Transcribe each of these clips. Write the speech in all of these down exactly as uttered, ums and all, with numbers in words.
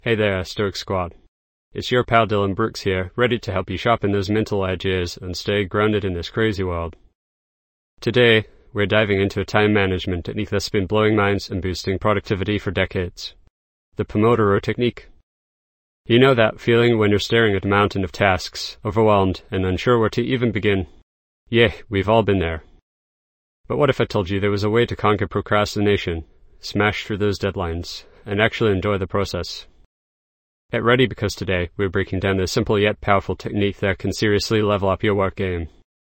Hey there, Stoic Squad. It's your pal Dylan Brooks here, ready to help you sharpen those mental edges and stay grounded in this crazy world. Today, we're diving into a time management technique that's been blowing minds and boosting productivity for decades. The Pomodoro Technique. You know that feeling when you're staring at a mountain of tasks, overwhelmed and unsure where to even begin? Yeah, we've all been there. But what if I told you there was a way to conquer procrastination, smash through those deadlines, and actually enjoy the process? Get ready, because today we're breaking down this simple yet powerful technique that can seriously level up your work game.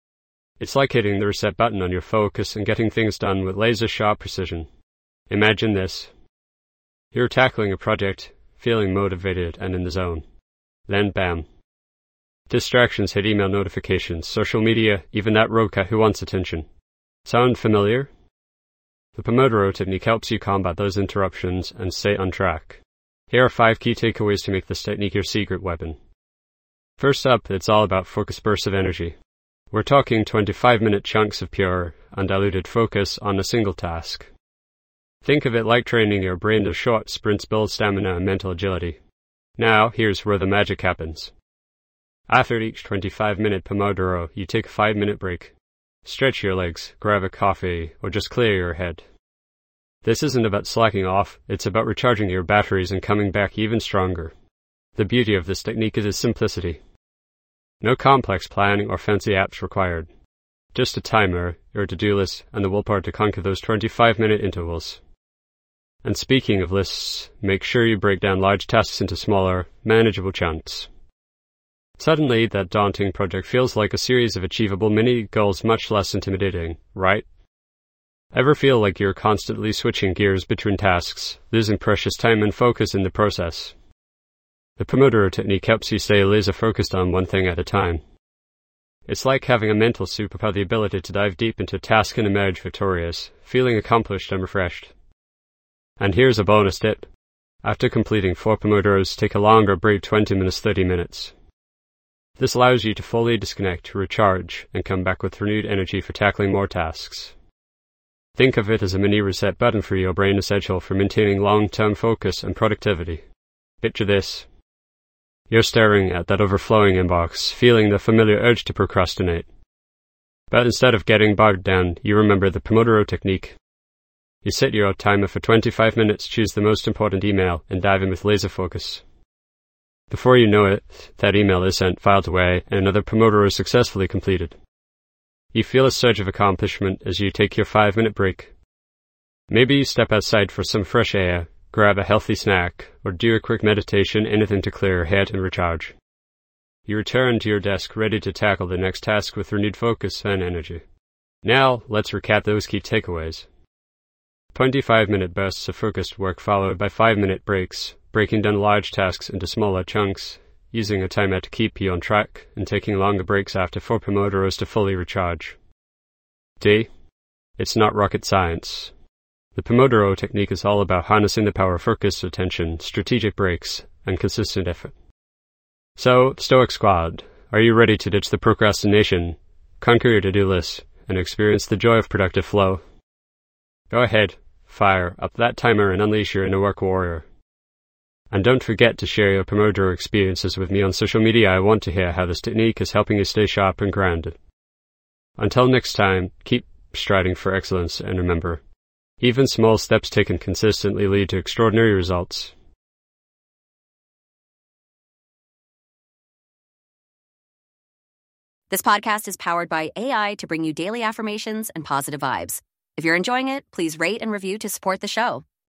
It's like hitting the reset button on your focus and getting things done with laser-sharp precision. Imagine this. You're tackling a project, feeling motivated and in the zone. Then bam. Distractions hit: email notifications, social media, even that rogue cat who wants attention. Sound familiar? The Pomodoro Technique helps you combat those interruptions and stay on track. Here are five key takeaways to make this technique your secret weapon. First up, it's all about focused bursts of energy. We're talking twenty-five minute chunks of pure, undiluted focus on a single task. Think of it like training your brain to short sprints build stamina and mental agility. Now, here's where the magic happens. After each twenty-five minute Pomodoro, you take a five minute break. Stretch your legs, grab a coffee, or just clear your head. This isn't about slacking off, it's about recharging your batteries and coming back even stronger. The beauty of this technique is its simplicity. No complex planning or fancy apps required. Just a timer, your to-do list, and the willpower to conquer those twenty-five minute intervals. And speaking of lists, make sure you break down large tasks into smaller, manageable chunks. Suddenly, that daunting project feels like a series of achievable mini-goals, much less intimidating, right? Ever feel like you're constantly switching gears between tasks, losing precious time and focus in the process? The Pomodoro Technique helps you stay laser-focused on one thing at a time. It's like having a mental superpower, the ability to dive deep into a task and emerge victorious, feeling accomplished and refreshed. And here's a bonus tip. After completing four Pomodoros, take a longer break, twenty minutes, thirty minutes. This allows you to fully disconnect, recharge, and come back with renewed energy for tackling more tasks. Think of it as a mini reset button for your brain, essential for maintaining long-term focus and productivity. Picture this. You're staring at that overflowing inbox, feeling the familiar urge to procrastinate. But instead of getting bogged down, you remember the Pomodoro Technique. You set your timer for twenty-five minutes, choose the most important email, and dive in with laser focus. Before you know it, that email is sent, filed away, and another Pomodoro is successfully completed. You feel a surge of accomplishment as you take your five minute break. Maybe you step outside for some fresh air, grab a healthy snack, or do a quick meditation, anything to clear your head and recharge. You return to your desk ready to tackle the next task with renewed focus and energy. Now, let's recap those key takeaways. twenty-five minute bursts of focused work followed by five minute breaks, breaking down large tasks into smaller chunks, using a timer to keep you on track, and taking longer breaks after four Pomodoros to fully recharge. D. It's not rocket science. The Pomodoro Technique is all about harnessing the power of focused attention, strategic breaks, and consistent effort. So, Stoic Squad, are you ready to ditch the procrastination, conquer your to-do list, and experience the joy of productive flow? Go ahead, fire up that timer and unleash your inner work warrior. And don't forget to share your Pomodoro experiences with me on social media. I want to hear how this technique is helping you stay sharp and grounded. Until next time, keep striding for excellence, and remember, even small steps taken consistently lead to extraordinary results. This podcast is powered by A I to bring you daily affirmations and positive vibes. If you're enjoying it, please rate and review to support the show.